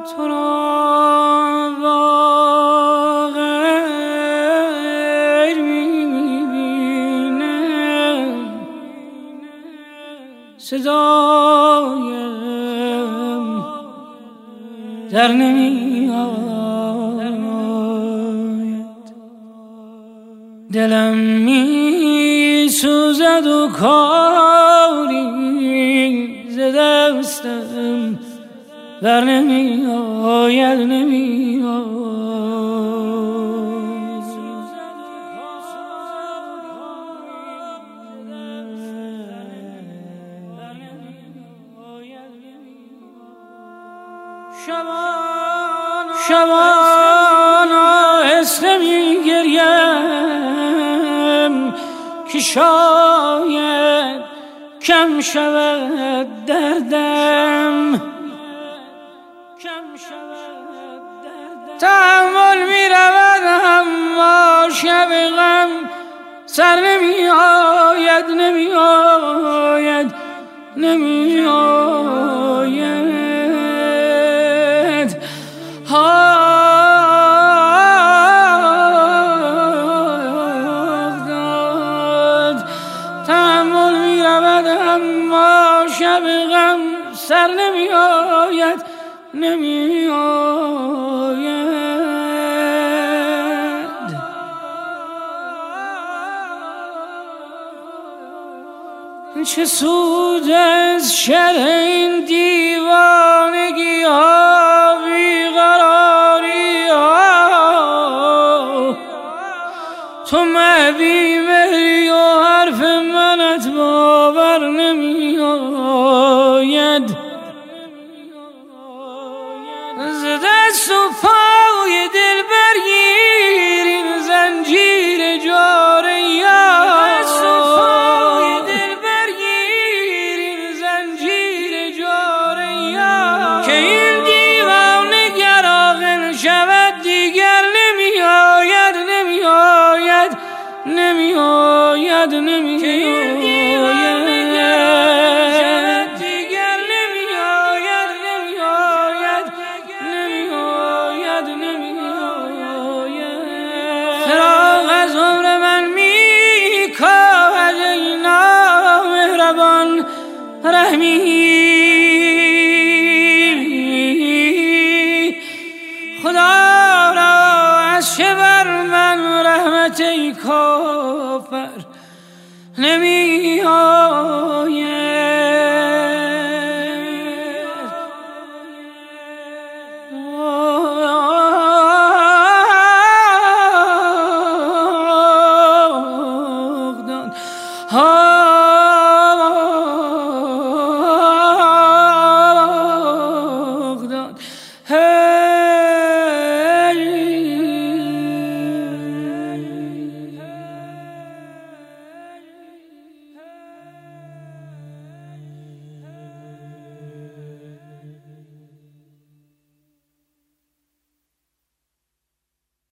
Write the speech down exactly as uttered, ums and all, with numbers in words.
تو را با غیر میبینم، صدایم در نمی آید، دلم می سوزد و کاری ز دستم بر نمی آید، نمی آید. شبان آهسته می گریم که شاید کم شود دردم، تحمل می رود اما شب غم سر نمی آید، نمی آید، نمی آید. تحمل می رود اما شب غم سر نمی آید، نمی آید. چه سود از شر این دیوانگی ها، بیقراری ها، تو مهدی مهری و حرف منت باور نمی آید. ز دست و پای دل برگیر این زنجیر جاره یار، دست و پای دل برگیر این زنجیر جاره یار، که این دیوانه گر عاقل شود دیگر نمی آید، نمی آید، نمی آید، نمی آید. فراق از عمر من می کاهد ای نامهربان رحمی، خدا را از چه بر من رحمت ای کافر نمی آید. Hey